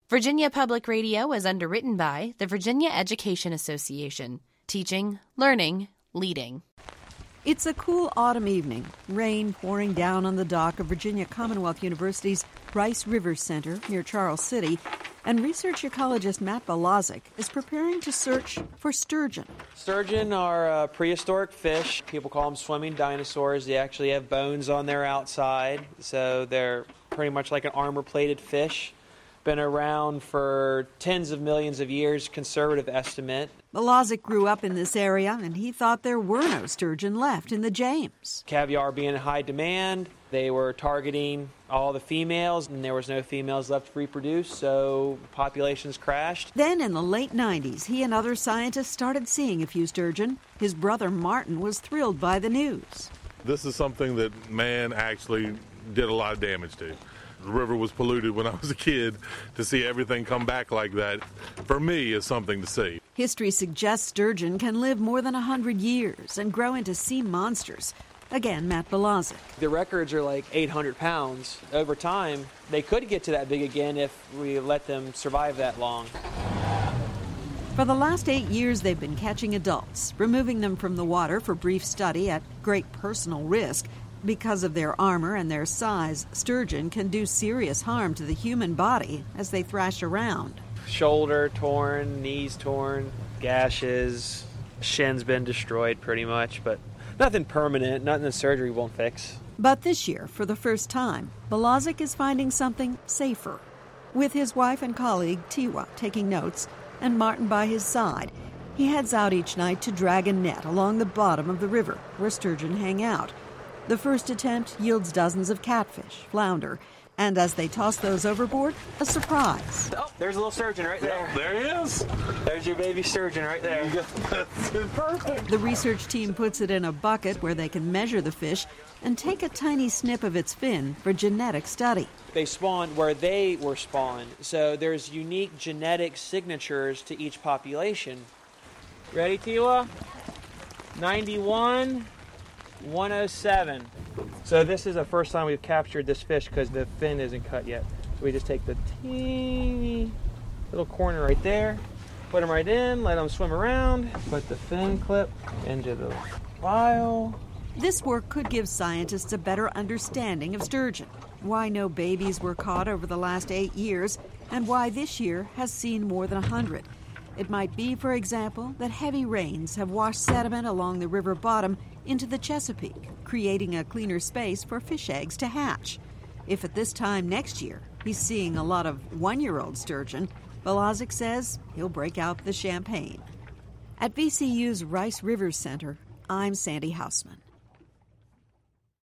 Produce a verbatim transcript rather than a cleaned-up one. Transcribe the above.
Virginia Public Radio is underwritten by the Virginia Education Association. Teaching, learning, leading. It's a cool autumn evening, rain pouring down on the dock of Virginia Commonwealth University's Rice River Center near Charles City, and research ecologist Matt Balazic is preparing to search for sturgeon. Sturgeon are a prehistoric fish. People call them swimming dinosaurs. They actually have bones on their outside, so they're pretty much like an armor-plated fish. Been around for tens of millions of years, conservative estimate. Balazic grew up in this area, and he thought there were no sturgeon left in the James. Caviar being in high demand, they were targeting all the females, and there was no females left to reproduce, so populations crashed. Then in the late nineties, he and other scientists started seeing a few sturgeon. His brother Martin was thrilled by the news. This is something that man actually did a lot of damage to. The river was polluted when I was a kid. To see everything come back like that, for me, is something to see. History suggests sturgeon can live more than one hundred years and grow into sea monsters. Again, Matt Balazic. The records are like eight hundred pounds. Over time, they could get to that big again if we let them survive that long. For the last eight years, they've been catching adults, removing them from the water for brief study at great personal risk. Because of their armor and their size, sturgeon can do serious harm to the human body as they thrash around. Shoulder torn, knees torn, gashes, shin's been destroyed pretty much, but nothing permanent, nothing the surgery won't fix. But this year, for the first time, Balazic is finding something safer. With his wife and colleague, Tiwa, taking notes, and Martin by his side, he heads out each night to drag a net along the bottom of the river where sturgeon hang out. The first attempt yields dozens of catfish, flounder, and as they toss those overboard, a surprise. Oh, there's a little sturgeon right there. Oh, there he is. There's your baby sturgeon right there. That's perfect. The research team puts it in a bucket where they can measure the fish and take a tiny snip of its fin for genetic study. They spawned where they were spawned, so there's unique genetic signatures to each population. Ready, Tiwa? ninety-one. one oh seven. So this is the first time we've captured this fish because the fin isn't cut yet. So we just take the teeny little corner right there, put them right in, let them swim around, put the fin clip into the vial. This work could give scientists a better understanding of sturgeon, why no babies were caught over the last eight years, and why this year has seen more than one hundred. It might be, for example, that heavy rains have washed sediment along the river bottom into the Chesapeake, creating a cleaner space for fish eggs to hatch. If at this time next year he's seeing a lot of one-year-old sturgeon, Balazic says he'll break out the champagne. At V C U's Rice River Center, I'm Sandy Hausman.